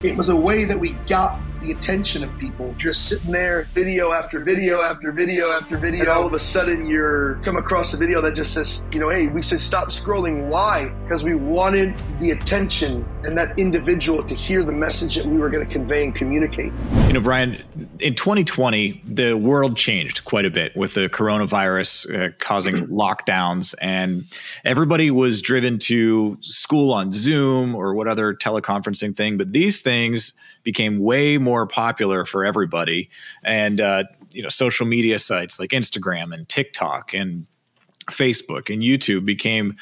It was a way that we got the attention of people. You're sitting there, video after video after video after video, and all of a sudden you're come across a video that just says, hey, we said stop scrolling. Why? Because we wanted the attention and that individual to hear the message that we were going to convey and communicate. Brian, in 2020, the world changed quite a bit with the coronavirus causing lockdowns, and everybody was driven to school on Zoom or what other teleconferencing thing. But these things became way more popular for everybody. And, social media sites like Instagram and TikTok and Facebook and YouTube became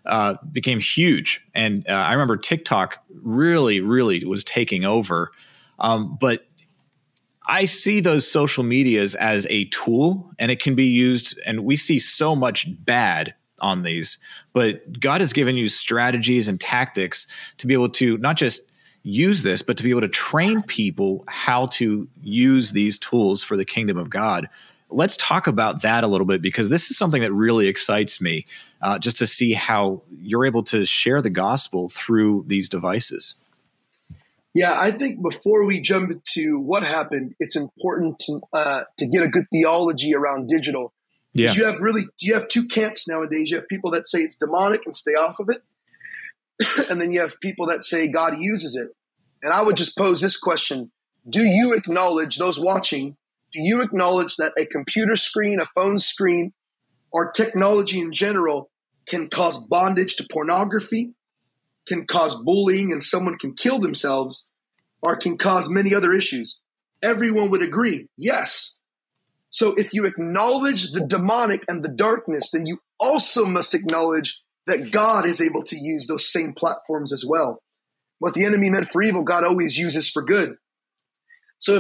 huge. And I remember TikTok really, really was taking over. But I see those social medias as a tool, and it can be used, and we see so much bad on these, but God has given you strategies and tactics to be able to not just use this, but to be able to train people how to use these tools for the kingdom of God. Let's talk about that a little bit, because this is something that really excites me, just to see how you're able to share the gospel through these devices. Yeah, I think before we jump into what happened, it's important to get a good theology around digital. Yeah. You have two camps nowadays. You have people that say it's demonic and stay off of it. And then you have people that say God uses it. And I would just pose this question. Do you acknowledge, those watching, do you acknowledge that a computer screen, a phone screen, or technology in general can cause bondage to pornography, can cause bullying, and someone can kill themselves, or can cause many other issues? Everyone would agree, yes. So if you acknowledge the demonic and the darkness, then you also must acknowledge that God is able to use those same platforms as well. What the enemy meant for evil, God always uses for good. So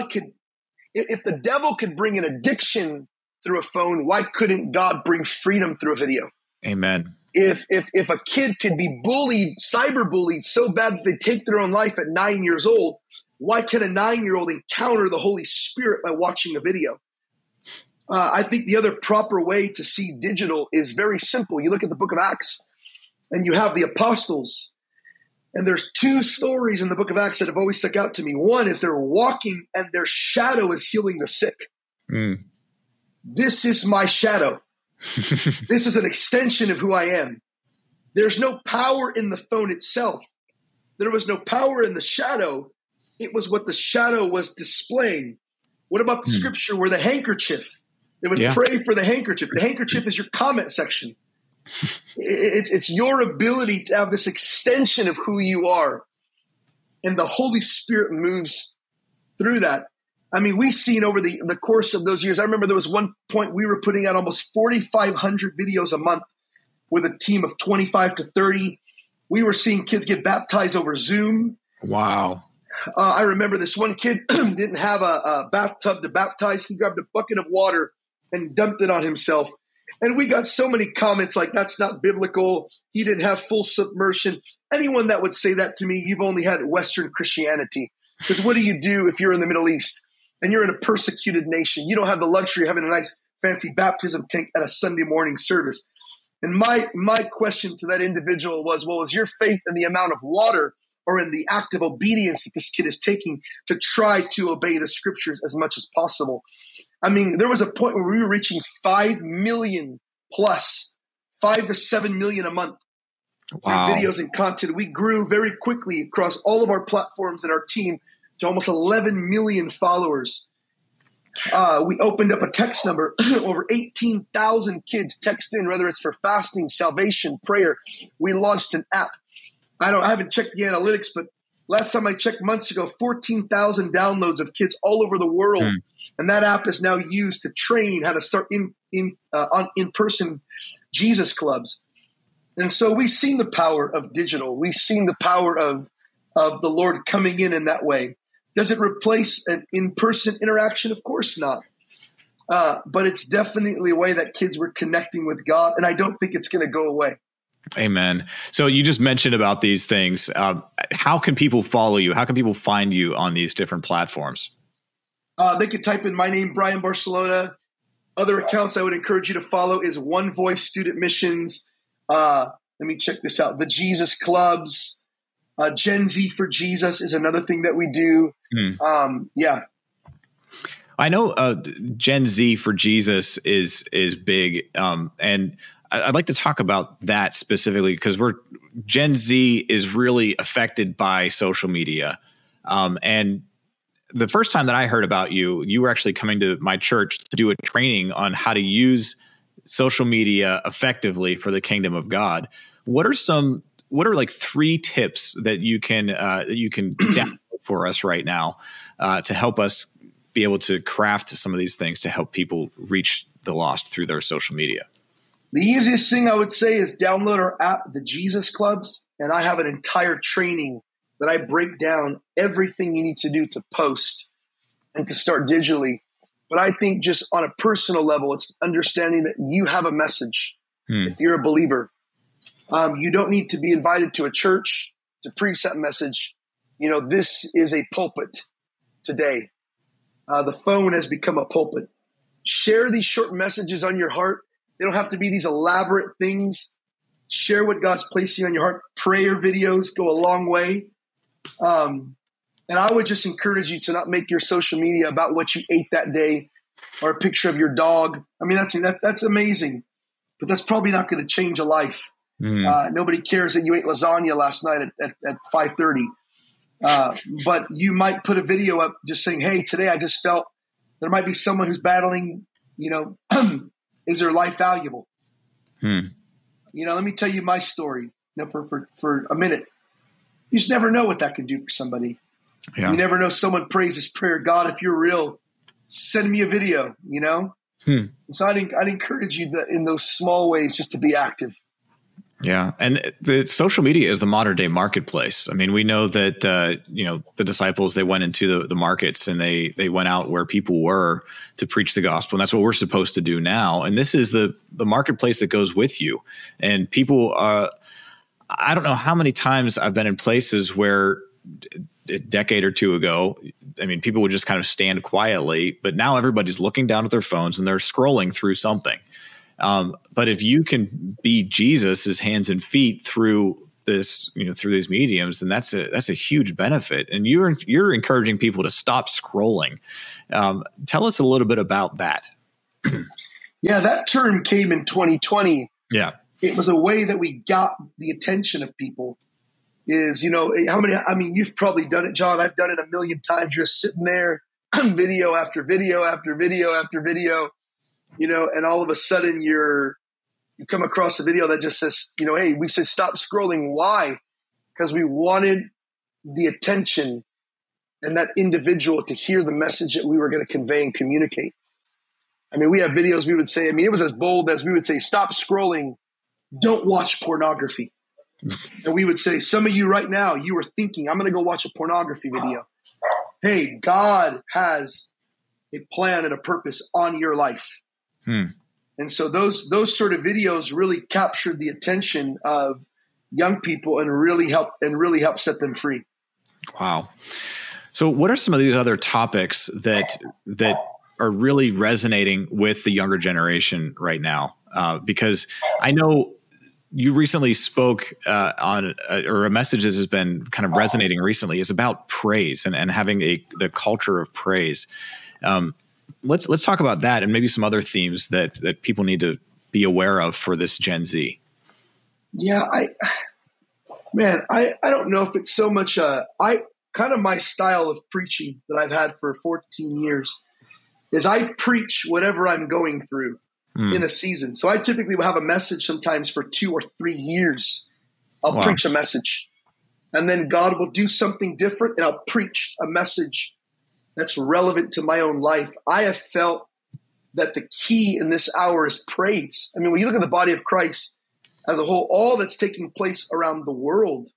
if the devil could bring an addiction through a phone, why couldn't God bring freedom through a video? Amen. If a kid could be bullied, cyberbullied so bad that they take their own life at 9 years old, why can a 9-year-old encounter the Holy Spirit by watching a video? I think the other proper way to see digital is very simple. You look at the book of Acts and you have the apostles, and there's two stories in the book of Acts that have always stuck out to me. One is they're walking and their shadow is healing the sick. Mm. This is my shadow. This is an extension of who I am. There's no power in the phone itself. There was no power in the shadow. It was what the shadow was displaying. What about the scripture where the handkerchief? They would pray for the handkerchief. The handkerchief is your comment section. It's your ability to have this extension of who you are. And the Holy Spirit moves through that. I mean, we've seen over the course of those years. I remember there was one point we were putting out almost 4,500 videos a month with a team of 25 to 30. We were seeing kids get baptized over Zoom. Wow. I remember this one kid didn't have a bathtub to baptize. He grabbed a bucket of water and dumped it on himself. And we got so many comments like, that's not biblical. He didn't have full submersion. Anyone that would say that to me, you've only had Western Christianity. Because what do you do if you're in the Middle East and you're in a persecuted nation? You don't have the luxury of having a nice fancy baptism tank at a Sunday morning service. And my question to that individual was, well, is your faith in the amount of water or in the act of obedience that this kid is taking to try to obey the scriptures as much as possible? I mean, there was a point where we were reaching 5 million plus, 5 to 7 million a month through videos and content. We grew very quickly across all of our platforms and our team to almost 11 million followers. We opened up a text number. Over 18,000 kids text in, whether it's for fasting, salvation, prayer. We launched an app. I haven't checked the analytics, but last time I checked months ago, 14,000 downloads of kids all over the world. And that app is now used to train how to start in-person Jesus clubs. And so we've seen the power of digital. We've seen the power of the Lord coming in that way. Does it replace an in-person interaction? Of course not. But it's definitely a way that kids were connecting with God. And I don't think it's going to go away. Amen. So you just mentioned about these things. How can people follow you? How can people find you on these different platforms? They could type in my name, Brian Barcelona. Other accounts I would encourage you to follow is One Voice Student Missions. Let me check this out. The Jesus Clubs. Gen Z for Jesus is another thing that we do. Yeah. I know Gen Z for Jesus is big, and I'd like to talk about that specifically because Gen Z is really affected by social media, and the first time that I heard about you, you were actually coming to my church to do a training on how to use social media effectively for the kingdom of God. What are like 3 tips that you can download for us right now to help us be able to craft some of these things to help people reach the lost through their social media? The easiest thing I would say is download our app, the Jesus Clubs, and I have an entire training that I break down everything you need to do to post and to start digitally. But I think just on a personal level, it's understanding that you have a message. If you're a believer, you don't need to be invited to a church to preach that message. You know, this is a pulpit today. The phone has become a pulpit. Share these short messages on your heart. They don't have to be these elaborate things. Share what God's placing on your heart. Prayer videos go a long way. And I would just encourage you to not make your social media about what you ate that day or a picture of your dog. I mean, that's amazing, but that's probably not going to change a life. Nobody cares that you ate lasagna last night at 5:30. But you might put a video up just saying, hey, today I just felt there might be someone who's battling, is their life valuable? Let me tell you my story for a minute. You just never know what that can do for somebody. Yeah. You never know. Someone prays this prayer, God, if you're real, send me a video, So I'd encourage you in those small ways just to be active. Yeah. And the social media is the modern day marketplace. I mean, we know that, the disciples, they went into the markets and they went out where people were to preach the gospel. And that's what we're supposed to do now. And this is the marketplace that goes with you. And people, I don't know how many times I've been in places where a decade or two ago, I mean, people would just kind of stand quietly, but now everybody's looking down at their phones and they're scrolling through something. But if you can be Jesus's hands and feet through this, through these mediums, then that's a huge benefit. And you're encouraging people to stop scrolling. Tell us a little bit about that. Yeah, that term came in 2020. Yeah. It was a way that we got the attention of people. You've probably done it, John. I've done it a million times. You're sitting there, video after video after video after video, and all of a sudden you come across a video that just says, hey, we said stop scrolling. Why? Because we wanted the attention and that individual to hear the message that we were going to convey and communicate. I mean, we have videos we would say, it was as bold as we would say, stop scrolling, don't watch pornography. And we would say, some of you right now, you are thinking, I'm going to go watch a pornography video. Hey, God has a plan and a purpose on your life. And so those sort of videos really captured the attention of young people and really help set them free. Wow. So what are some of these other topics that are really resonating with the younger generation right now? Because I know you recently spoke on a message that has been kind of resonating recently is about praise and having the culture of praise. Let's talk about that and maybe some other themes that people need to be aware of for this Gen Z. Yeah, I don't know if it's so much my style of preaching that I've had for 14 years is I preach whatever I'm going through in a season. So I typically will have a message sometimes for 2 or 3 years. I'll preach a message and then God will do something different and I'll preach a message that's relevant to my own life. I have felt that the key in this hour is praise. I mean, when you look at the body of Christ as a whole, all that's taking place around the world,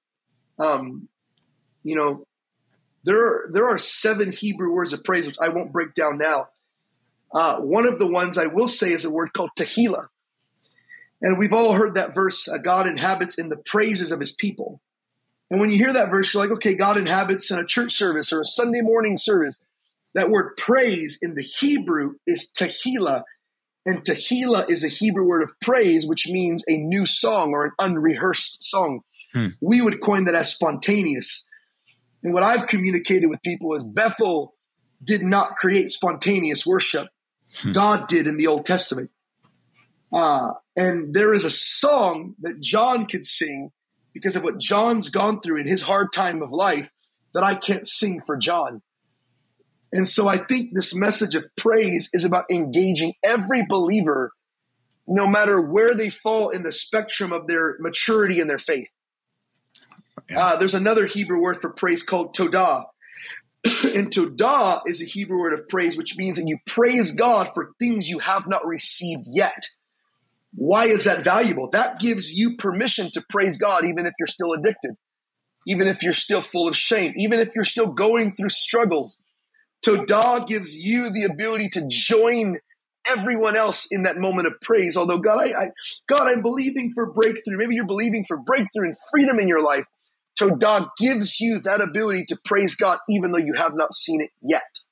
there are 7 Hebrew words of praise, which I won't break down now. One of the ones I will say is a word called tehillah. And we've all heard that verse, God inhabits in the praises of his people. And when you hear that verse, you're like, okay, God inhabits in a church service or a Sunday morning service. That word praise in the Hebrew is tehillah. And tehillah is a Hebrew word of praise, which means a new song or an unrehearsed song. We would coin that as spontaneous. And what I've communicated with people is Bethel did not create spontaneous worship. God did in the Old Testament. And there is a song that John could sing because of what John's gone through in his hard time of life that I can't sing for John. And so I think this message of praise is about engaging every believer, no matter where they fall in the spectrum of their maturity and their faith. Yeah. There's another Hebrew word for praise called todah. And todah is a Hebrew word of praise, which means that you praise God for things you have not received yet. Why is that valuable? That gives you permission to praise God, even if you're still addicted, even if you're still full of shame, even if you're still going through struggles. Todah gives you the ability to join everyone else in that moment of praise. Although, God, I'm believing for breakthrough. Maybe you're believing for breakthrough and freedom in your life. Todah gives you that ability to praise God, even though you have not seen it yet.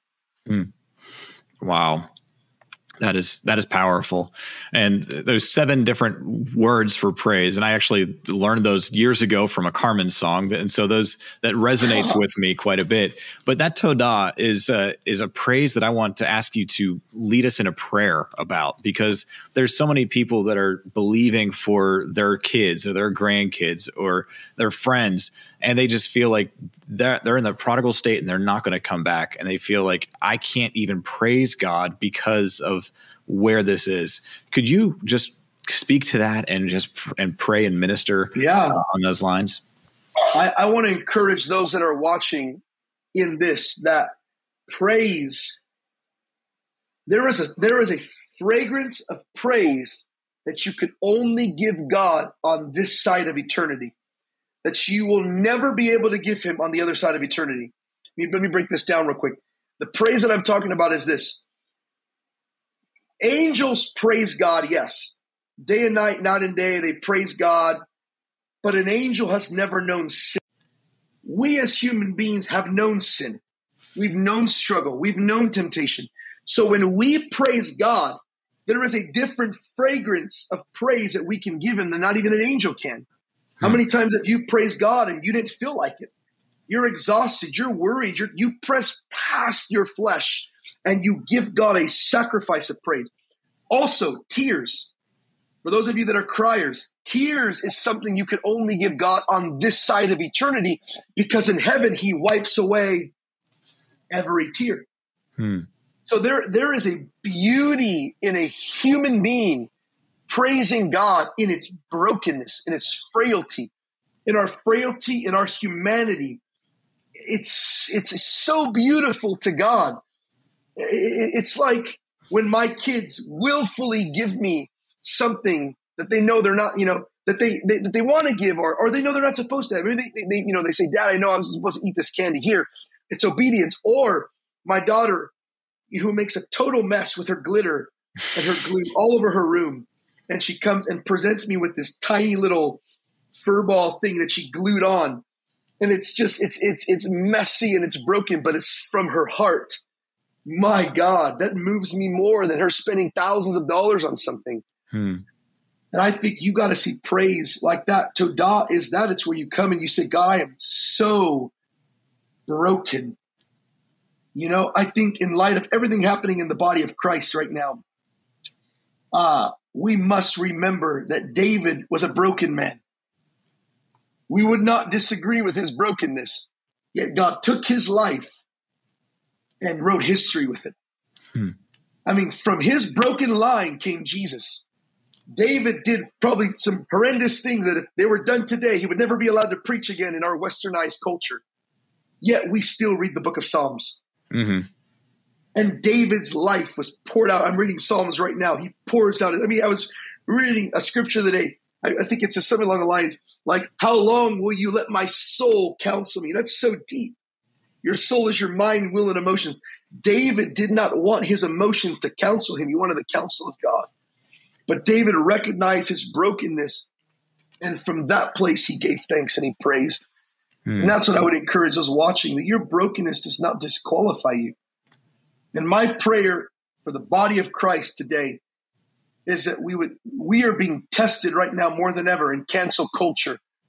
Wow. That is powerful. And there's 7 different words for praise. And I actually learned those years ago from a Carmen song. And so that resonates with me quite a bit. But that todah is a praise that I want to ask you to lead us in a prayer about, because there's so many people that are believing for their kids or their grandkids or their friends. And they just feel like they're in the prodigal state and they're not going to come back. And they feel like, I can't even praise God because of where this is. Could you just speak to that and pray and minister on those lines? I want to encourage those that are watching in this, that praise, there is a fragrance of praise that you could only give God on this side of eternity, that you will never be able to give him on the other side of eternity. Let me break this down real quick. The praise that I'm talking about is this. Angels praise God, yes. Day and night, night and day, they praise God. But an angel has never known sin. We as human beings have known sin. We've known struggle. We've known temptation. So when we praise God, there is a different fragrance of praise that we can give him than not even an angel can. How many times have you praised God and you didn't feel like it? You're exhausted. You're worried. You press past your flesh and you give God a sacrifice of praise. Also, tears. For those of you that are criers, tears is something you can only give God on this side of eternity, because in heaven, he wipes away every tear. So there is a beauty in a human being praising God in its brokenness, in its frailty, in our humanity. It's so beautiful to God. It's like when my kids willfully give me something that they know they're not, that they want to give, or they know they're not supposed to have. Maybe they say, Dad, I know I'm supposed to eat this candy. Here, it's obedience. Or my daughter, who makes a total mess with her glitter and her glue all over her room, and she comes and presents me with this tiny little fur ball thing that she glued on. And it's just, it's messy and it's broken, but it's from her heart. My God, that moves me more than her spending thousands of dollars on something. And I think you got to see praise like that. Todah is that. It's where you come and you say, God, I am so broken. I think in light of everything happening in the body of Christ right now, we must remember that David was a broken man. We would not disagree with his brokenness, yet God took his life and wrote history with it. I mean, from his broken line came Jesus. David did probably some horrendous things that if they were done today, he would never be allowed to preach again in our westernized culture. Yet we still read the book of Psalms. And David's life was poured out. I'm reading Psalms right now. He pours out. I was reading a scripture today. I think it says something along the lines like, how long will you let my soul counsel me? That's so deep. Your soul is your mind, will, and emotions. David did not want his emotions to counsel him. He wanted the counsel of God. But David recognized his brokenness. And from that place, he gave thanks and he praised. And that's what I would encourage those watching, that your brokenness does not disqualify you. And my prayer for the body of Christ today is that we are being tested right now more than ever in cancel culture.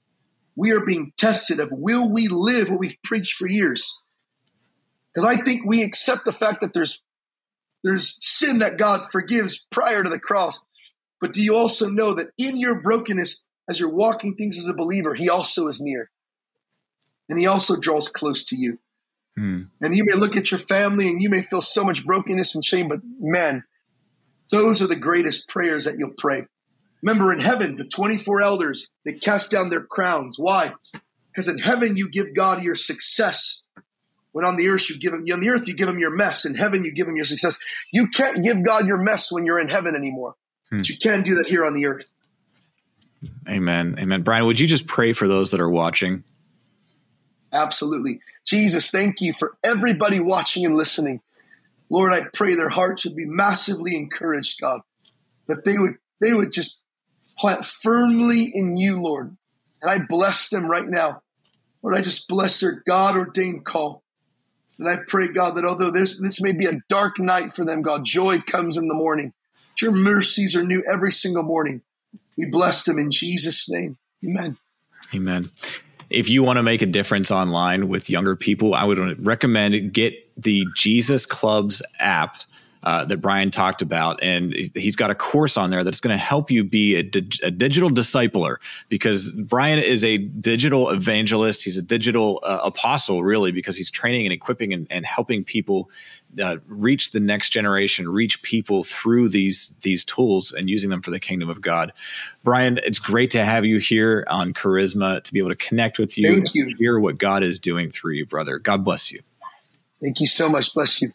we are being tested of, will we live what we've preached for years? Because I think we accept the fact that there's sin that God forgives prior to the cross. But do you also know that in your brokenness, as you're walking things as a believer, he also is near. And he also draws close to you. And you may look at your family and you may feel so much brokenness and shame, but man, those are the greatest prayers that you'll pray. Remember, in heaven, the 24 elders, they cast down their crowns. Why? Because in heaven, you give God your success. When on the earth, you give him your mess. In heaven, you give him your success. You can't give God your mess when you're in heaven anymore. But you can do that here on the earth. Amen. Amen. Brian, would you just pray for those that are watching? Absolutely. Jesus, thank you for everybody watching and listening. Lord, I pray their hearts would be massively encouraged, God, that they would just plant firmly in you, Lord. And I bless them right now. Lord, I just bless their God-ordained call. And I pray, God, that although this may be a dark night for them, God, joy comes in the morning. Your mercies are new every single morning. We bless them in Jesus' name. Amen. Amen. If you want to make a difference online with younger people, I would recommend get the Jesus Clubs app that Brian talked about. And he's got a course on there that's going to help you be a digital discipler, because Brian is a digital evangelist. He's a digital apostle, really, because he's training and equipping and helping people reach the next generation, reach people through these tools and using them for the kingdom of God. Brian, it's great to have you here on Charisma, to be able to connect with you. Thank you. And hear what God is doing through you, brother. God bless you. Thank you so much. Bless you.